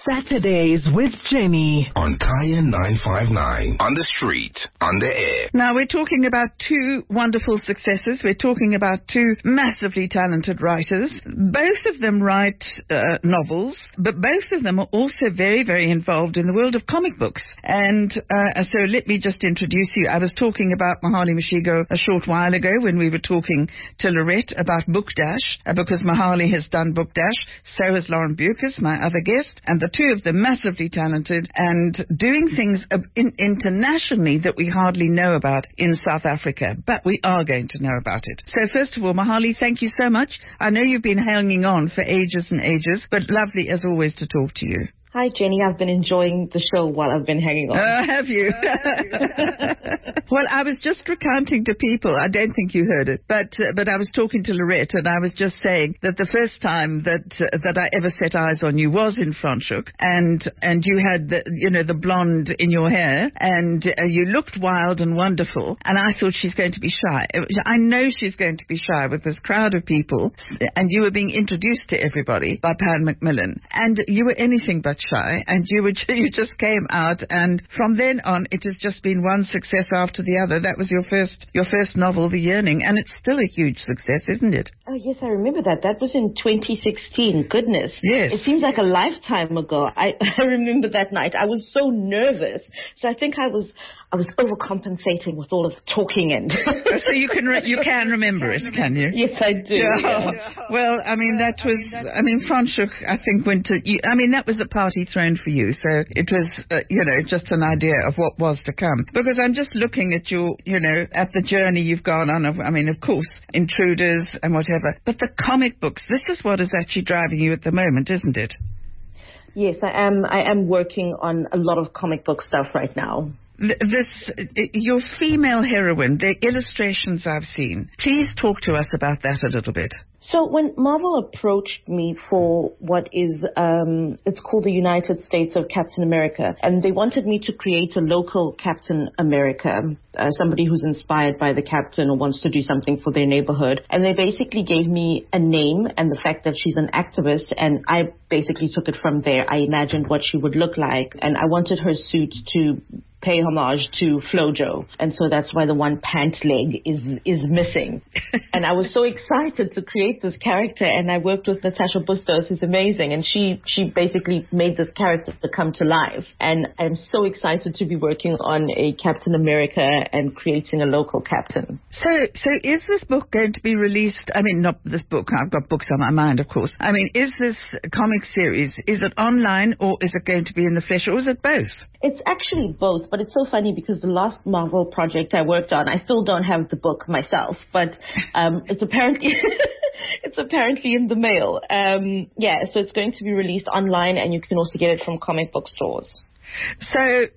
Saturdays with Jenny. On Kaya 959. On the street. On the air. Now, we're talking about two wonderful successes. We're talking about two massively talented writers. Both of them write novels, but both of them are also very, very involved in the world of comic books. And so let me just introduce you. I was talking about Mahali Mashigo a short while ago when we were talking to Lorette about Book Dash, because Mahali has done Book Dash. So has Lauren Bucas, my other guest. And the two of them massively talented and doing things internationally that we hardly know about in South Africa. But we are going to know about it. So first of all, Mahali, thank you so much. I know you've been hanging on for ages and ages, but lovely as always to talk to you. Hi, Jenny. I've been enjoying the show while I've been hanging on. Have you? Well, I was just recounting to people. I don't think you heard it, but I was talking to Lorette, and I was just saying that the first time that I ever set eyes on you was in Franschhoek, and you had the blonde in your hair, and you looked wild and wonderful, and I thought she's going to be shy. I know she's going to be shy with this crowd of people, and you were being introduced to everybody by Pan Macmillan, and you were anything but shy, and you just came out, and from then on it has just been one success after the other. That was your first novel, The Yearning, and it's still a huge success, isn't it? Oh yes, I remember that. That was in 2016. Goodness. Yes. It seems like a lifetime ago. I remember that night. I was so nervous. So I think I was overcompensating with all of the talking and. So you can remember it, can you? Yes, I do. Yeah. Well, I mean Franschhoek, I think that was a party thrown for you. So it was, just an idea of what was to come. Because I'm just looking at your, at the journey you've gone on. Of course, Intruders and whatever. But the comic books, this is what is actually driving you at the moment, isn't it? Yes, I am working on a lot of comic book stuff right now. Your female heroine, the illustrations I've seen. Please talk to us about that a little bit. So when Marvel approached me for what is, it's called the United States of Captain America, and they wanted me to create a local Captain America, somebody who's inspired by the Captain or wants to do something for their neighborhood. And they basically gave me a name and the fact that she's an activist, and I basically took it from there. I imagined what she would look like, and I wanted her suit to pay homage to Flojo, and so that's why the one pant leg is missing. And I was so excited to create this character, and I worked with Natasha Bustos, who's amazing, and she basically made this character to come to life. And I'm so excited to be working on a Captain America and creating a local captain. So is this book going to be released? I mean, not this book. I've got books on my mind, of course. I mean, is this comic series, is it online, or is it going to be in the flesh, or is it both? It's actually both, but it's so funny because the last Marvel project I worked on, I still don't have the book myself, but it's apparently in the mail. So it's going to be released online, and you can also get it from comic book stores. So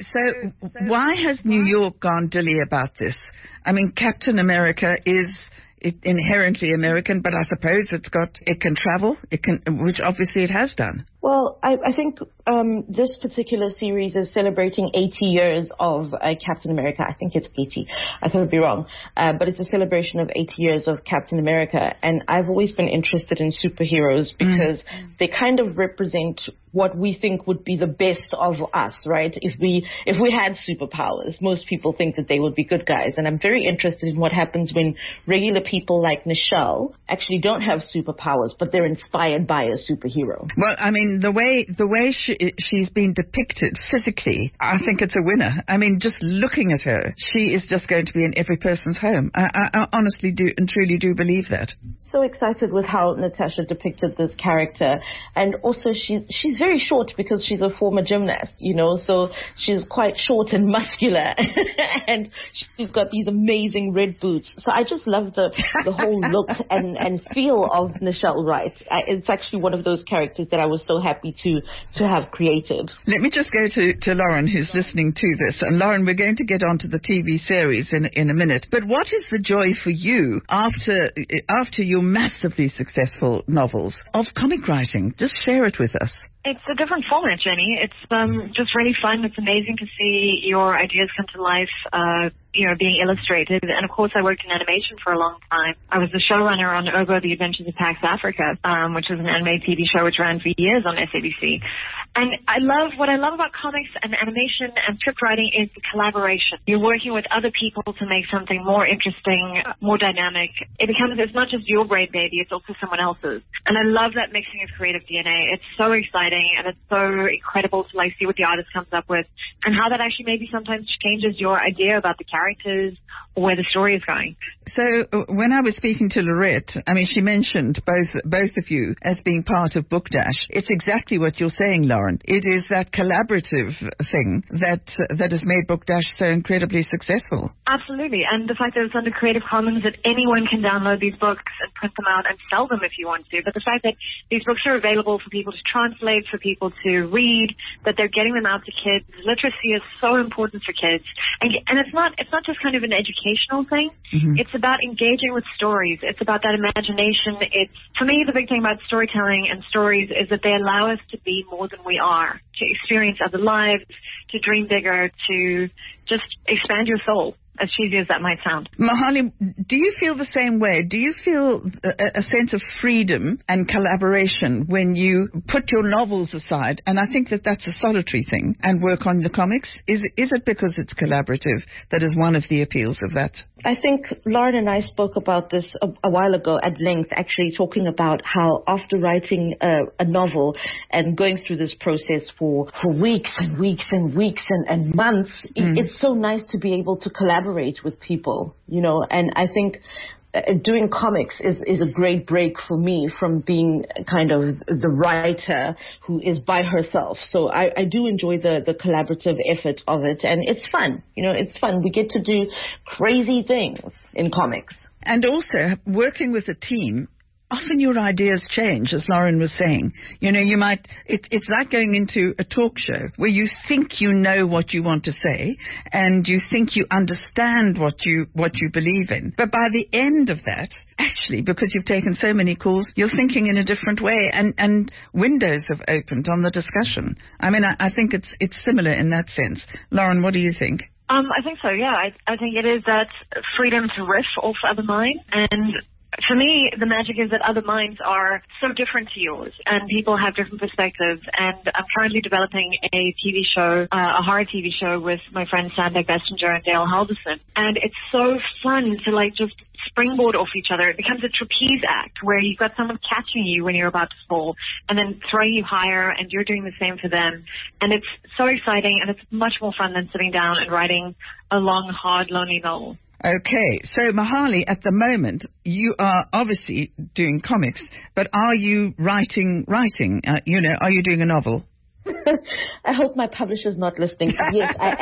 why has New York gone dilly about this? I mean, Captain America is inherently American, but I suppose it can travel, which obviously it has done. Well, I think this particular series is celebrating 80 years of Captain America. I think it's 80. I could be wrong. But it's a celebration of 80 years of Captain America. And I've always been interested in superheroes because they kind of represent what we think would be the best of us, right? If we had superpowers, most people think that they would be good guys. And I'm very interested in what happens when regular people like Nichelle actually don't have superpowers, but they're inspired by a superhero. Well, I mean, the way she's been depicted physically, I think it's a winner. I mean, just looking at her, she is just going to be in every person's home. I honestly do and truly do believe that. So excited with how Natasha depicted this character, and also she's very short because she's a former gymnast, so she's quite short and muscular, and she's got these amazing red boots. So I just love the whole look and feel of Nichelle Wright. It's actually one of those characters that I was so happy to have created. Let me just go to Lauren, who's listening to this. And Lauren, we're going to get onto the TV series in a minute. But what is the joy for you after your massively successful novels of comic writing? Just share it with us. It's a different format, Jenny. It's just really fun. It's amazing to see your ideas come to life, being illustrated. And, of course, I worked in animation for a long time. I was the showrunner on Ogo, The Adventures of Pax Africa, which is an animated TV show which ran for years on SABC. And what I love about comics and animation and script writing is the collaboration. You're working with other people to make something more interesting, more dynamic. It's not just your brain, baby, it's also someone else's. And I love that mixing of creative DNA. It's so exciting and it's so incredible to see what the artist comes up with and how that actually maybe sometimes changes your idea about the characters or where the story is going. So when I was speaking to Lorette, she mentioned both of you as being part of Book Dash. It's exactly what you're saying, Lauren. It is that collaborative thing that has made Book Dash so incredibly successful. Absolutely. And the fact that it's under Creative Commons, that anyone can download these books and print them out and sell them if you want to. But the fact that these books are available for people to translate, for people to read, that they're getting them out to kids. Literacy is so important for kids. And it's not just kind of an educational thing. Mm-hmm. It's about engaging with stories. It's about that imagination. For me, the big thing about storytelling and stories is that they allow us to be more than we are, to experience other lives, to dream bigger, to just expand your soul, as cheesy as that might sound. Mahali, do you feel the same way? Do you feel a sense of freedom and collaboration when you put your novels aside, and I think that's a solitary thing, and work on the comics? Is it because it's collaborative that is one of the appeals of that? I think Lauren and I spoke about this a while ago at length, actually talking about how after writing a novel and going through this process for weeks and weeks and weeks and months, it's so nice to be able to collaborate with people, and I think doing comics is a great break for me from being kind of the writer who is by herself. So I do enjoy the collaborative effort of it, and it's fun. It's fun. We get to do crazy things in comics. And also, working with a team, often your ideas change, as Lauren was saying. It's like going into a talk show where you think you know what you want to say and you think you understand what you believe in. But by the end of that, actually, because you've taken so many calls, you're thinking in a different way and windows have opened on the discussion. I think it's similar in that sense. Lauren, what do you think? I think so, yeah. I think it is that freedom to riff off other minds, and for me, the magic is that other minds are so different to yours, and people have different perspectives. And I'm currently developing a TV show, a horror TV show with my friends Sandra Bessinger and Dale Halverson. And it's so fun to just springboard off each other. It becomes a trapeze act where you've got someone catching you when you're about to fall and then throwing you higher, and you're doing the same for them. And it's so exciting, and it's much more fun than sitting down and writing a long, hard, lonely novel. Okay, so Mahali, at the moment, you are obviously doing comics, but are you writing? Are you doing a novel? I hope my publisher's not listening. Yes, I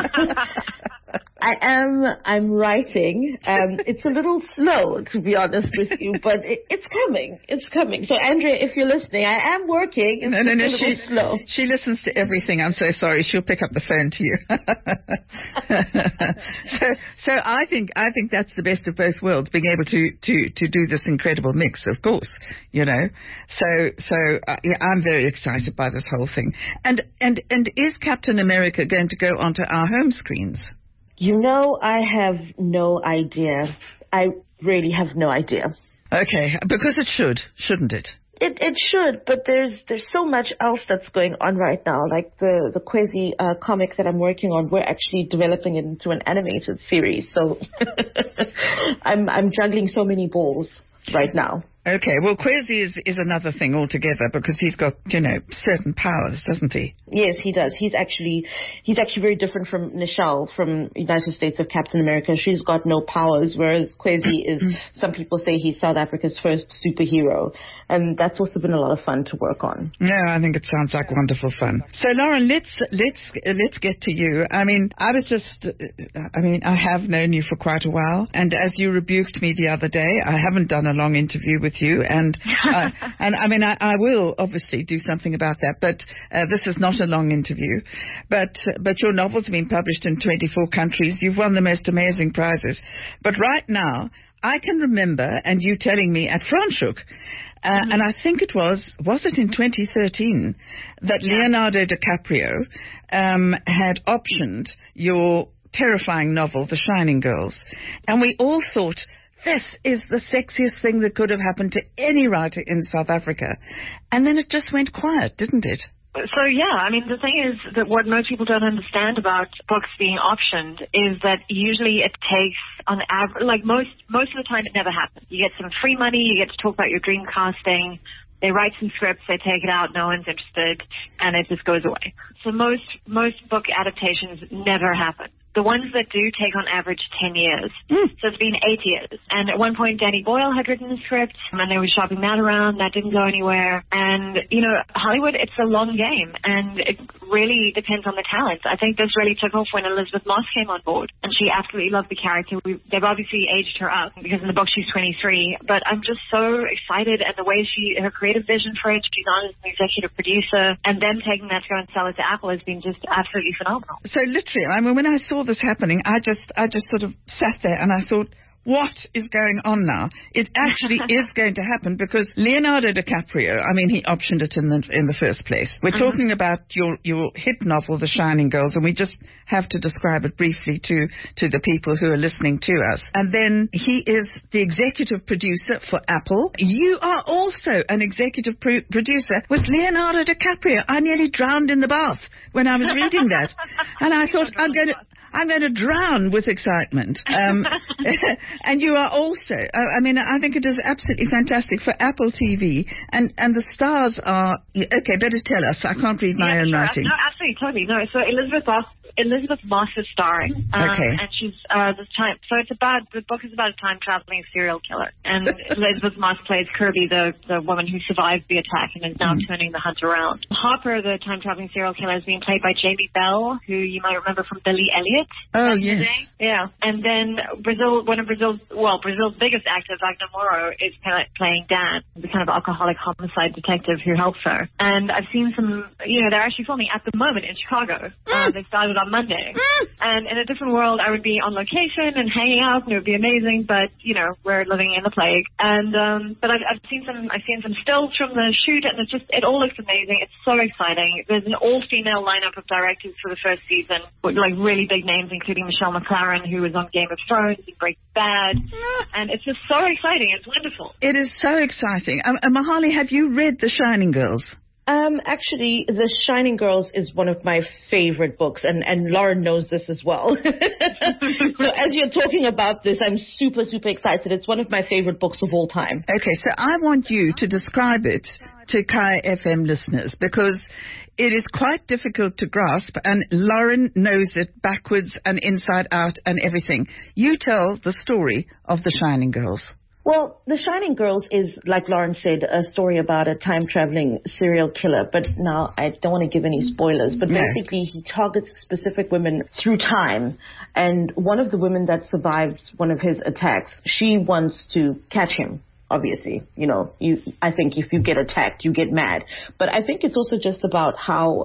am. I'm writing. It's a little slow, to be honest with you, but it's coming. It's coming. So, Andrea, if you're listening, I am working. It's a little slow. She listens to everything. I'm so sorry. She'll pick up the phone to you. So I think that's the best of both worlds, being able to do this incredible mix, of course, So I'm very excited by this whole thing. And is Captain America going to go onto our home screens? I have no idea. I really have no idea. Okay, because it shouldn't it? It should, but there's so much else that's going on right now. Like the Kwezi comic that I'm working on, we're actually developing it into an animated series. So I'm juggling so many balls right now. Okay, well, Kwezi is another thing altogether, because he's got, certain powers, doesn't he? Yes, he does. He's actually very different from Nichelle from United States of Captain America. She's got no powers, whereas Kwezi is, some people say he's South Africa's first superhero. And that's also been a lot of fun to work on. Yeah, I think it sounds like wonderful fun. So, Lauren, let's get to you. I have known you for quite a while, and as you rebuked me the other day, I haven't done a long interview with you, and I will obviously do something about that, but this is not a long interview, but your novels have been published in 24 countries. You've won the most amazing prizes, but right now I can remember, and you telling me at Franschhoek, and I think it was it in 2013 that Leonardo DiCaprio had optioned your terrifying novel, The Shining Girls, and we all thought, this is the sexiest thing that could have happened to any writer in South Africa. And then it just went quiet, didn't it? So, yeah, I mean, the thing is that what most people don't understand about books being optioned is that usually it takes, on average, like most of the time it never happens. You get some free money, you get to talk about your dream casting, they write some scripts, they take it out, no one's interested, and it just goes away. So most book adaptations never happen. The ones that do take on average 10 years. So it's been 8 years. And at one point, Danny Boyle had written the script, and they were shopping that around. That didn't go anywhere. And, you know, Hollywood, it's a long game, and it really depends on the talent. I think this really took off when Elizabeth Moss came on board, and she absolutely loved the character. They've obviously aged her up, because in the book she's 23. But I'm just so excited, and the way her creative vision for it, she's on as an executive producer, and them taking that to go and sell it to Apple has been just absolutely phenomenal. So literally, I mean, when I saw this happening, I just sort of sat there and I thought, what is going on now? It actually is going to happen, because Leonardo DiCaprio, I mean, he optioned it in the first place. We're talking about your hit novel, The Shining Girls, and we just have to describe it briefly to the people who are listening to us. And then he is the executive producer for Apple. You are also an executive producer with Leonardo DiCaprio. I nearly drowned in the bath when I was reading that. And I thought, I'm going to drown with excitement. And you are also, I mean, I think it is absolutely fantastic for Apple TV. And the stars are, okay, better tell us. I can't read my own writing. No, absolutely, totally. No, so Elizabeth Moss is starring. Okay. And she's the book is about a time-traveling serial killer. And Elizabeth Moss plays Kirby, the woman who survived the attack and is now turning the hunt around. Hopper, the time-traveling serial killer, is being played by Jamie Bell, who you might remember from Billy Elliot. Oh, yes. Yeah. And then Brazil's biggest actor, Wagner Moura, is playing Dan, the kind of alcoholic homicide detective who helps her. And I've seen some, they're actually filming at the moment in Chicago. They started on Monday. And in a different world, I would be on location and hanging out, and it would be amazing, but, we're living in the plague. And, but I've seen some stills from the shoot, and it all looks amazing. It's so exciting. There's an all-female lineup of directors for the first season, with, like, really big names, including Michelle MacLaren, who was on Game of Thrones and Breaking Bad. And it's just so exciting. It's wonderful. It is so exciting. Mahali, have you read The Shining Girls? Actually, The Shining Girls is one of my favorite books, and Lauren knows this as well. So as you're talking about this, I'm super, super excited. It's one of my favorite books of all time. Okay, so I want you to describe it to Kaya FM listeners, because it is quite difficult to grasp, and Lauren knows it backwards and inside out and everything. You tell the story of The Shining Girls. Well, The Shining Girls is, like Lauren said, a story about a time-traveling serial killer. But now I don't want to give any spoilers. But basically, he targets specific women through time. And one of the women that survives one of his attacks, she wants to catch him. Obviously, I think if you get attacked, you get mad. But I think it's also just about how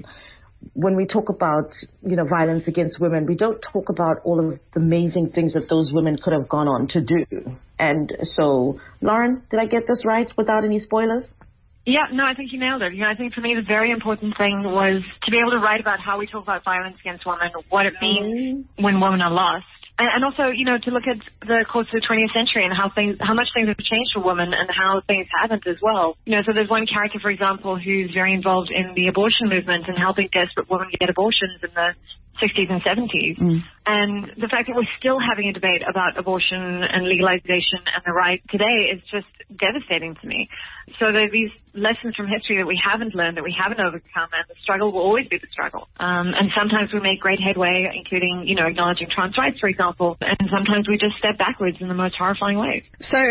when we talk about, violence against women, we don't talk about all of the amazing things that those women could have gone on to do. And so, Lauren, did I get this right without any spoilers? Yeah, no, I think you nailed it. I think for me the very important thing was to be able to write about how we talk about violence against women, what it means when women are lost. And also, to look at the course of the 20th century and how much things have changed for women and how things haven't as well. So there's one character, for example, who's very involved in the abortion movement and helping desperate women get abortions in the 60s and 70s. And the fact that we're still having a debate about abortion and legalization and the right today is just devastating to me. So there are these lessons from history that we haven't learned, that we haven't overcome, and the struggle will always be the struggle. And sometimes we make great headway, including, acknowledging trans rights, for example, and sometimes we just step backwards in the most horrifying ways.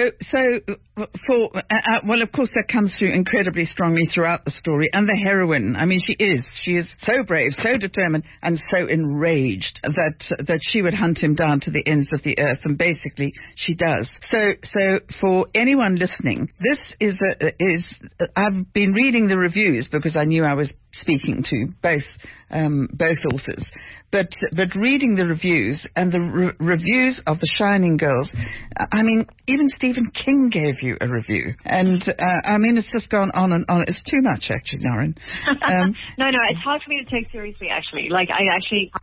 Well, of course, that comes through incredibly strongly throughout the story. And the heroine, I mean, she is so brave, so determined, and so enraged that she would hunt him down to the ends of the earth, and basically she does. So for anyone listening, this is I've been reading the reviews because I knew I was speaking to both authors, but reading the reviews and the reviews of The Shining Girls, I mean, even Stephen King gave you a review, and I mean, it's just gone on and on. It's too much, actually, Lauren. No, it's hard for me to take seriously, actually. Like, I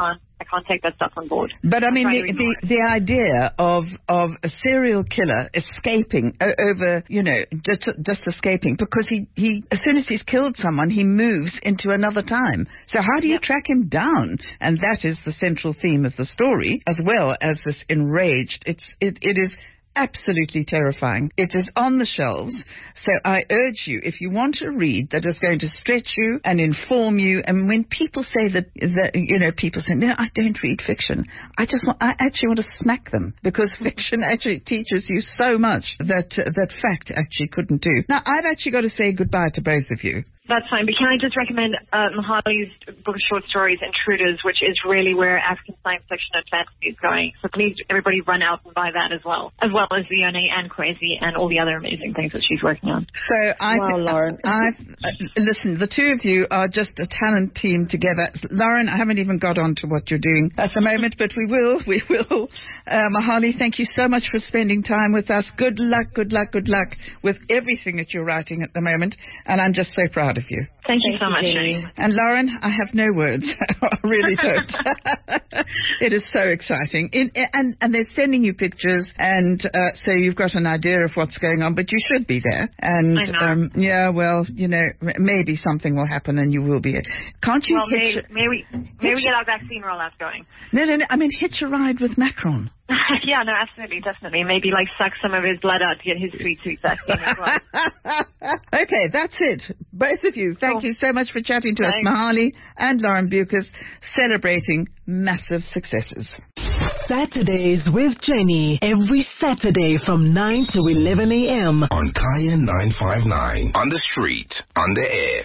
can't take that stuff on board. But I mean, try to ignore it. the idea of a serial killer escaping over, just escaping, because he as soon as he's killed someone, he moves into another time. So how do you track him down? And that is the central theme of the story, as well as this enraged. It is absolutely terrifying. It is on the shelves. So I urge you, if you want a read that is going to stretch you and inform you, and when people say that people say, no, I don't read fiction, I actually want to smack them, because fiction actually teaches you so much that fact actually couldn't do. Now, I've actually got to say goodbye to both of you. That's fine, but can I just recommend Mahali's book of short stories, Intruders, which is really where African science fiction and fantasy is going. So please, everybody run out and buy that as well as Zione and Kwesi and all the other amazing things that she's working on. So Lauren. Listen, the two of you are just a talent team together. Lauren, I haven't even got on to what you're doing at the moment, but we will. Mahali, thank you so much for spending time with us. Good luck with everything that you're writing at the moment, and I'm just so proud of you. Thank you so much, Jenny. And Lauren, I have no words. I really don't. It is so exciting. And they're sending you pictures, and so you've got an idea of what's going on, but you should be there. And I know. Maybe something will happen and you will be. Can't you may we get our vaccine rollout going? No. I mean, hitch a ride with Macron. Yeah, no, absolutely, definitely. Maybe suck some of his blood out to get his sweet vaccine as well. Okay, that's it. Both of you, thank you so much for chatting to us, Mahali and Lauren Beukes, celebrating massive successes. Saturdays with Jenny, every Saturday from 9 to 11 a.m. On Kaya 959. On the street, on the air.